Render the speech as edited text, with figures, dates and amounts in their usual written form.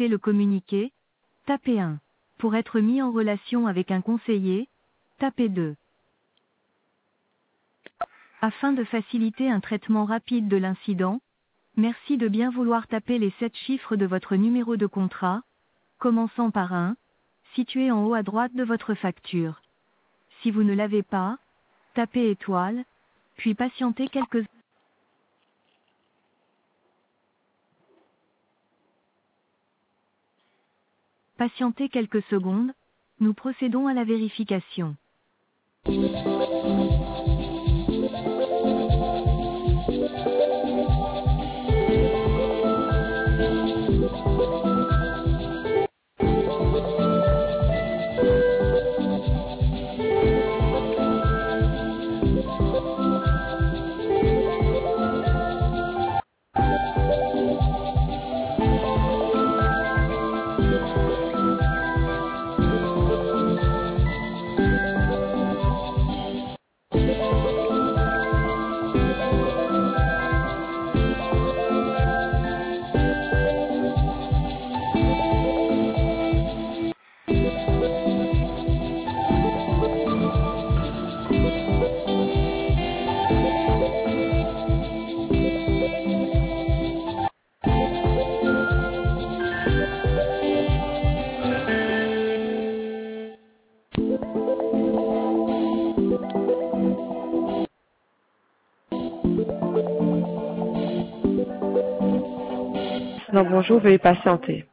souhaitez le communiquer, tapez 1. Pour être mis en relation avec un conseiller, tapez 2. Afin de faciliter un traitement rapide de l'incident, merci de bien vouloir taper les 7 chiffres de votre numéro de contrat, commençant par 1, situé en haut à droite de votre facture. Si vous ne l'avez pas, tapez étoile, puis patientez quelques secondes, nous procédons à la vérification. Non, bonjour, veuillez patienter.